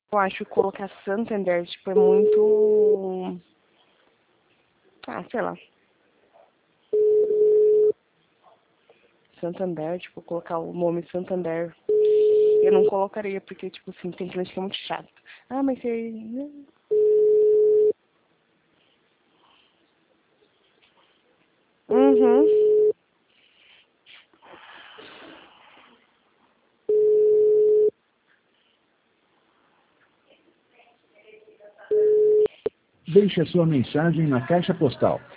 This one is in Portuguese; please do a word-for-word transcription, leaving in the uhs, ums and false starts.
Eu acho que colocar Santander, tipo, é muito... Ah, sei lá. Santander, tipo, colocar o nome Santander. Eu não colocaria, porque, tipo assim, tem cliente que é muito chato. Ah, mas você... Uhum. Deixe a sua mensagem na caixa postal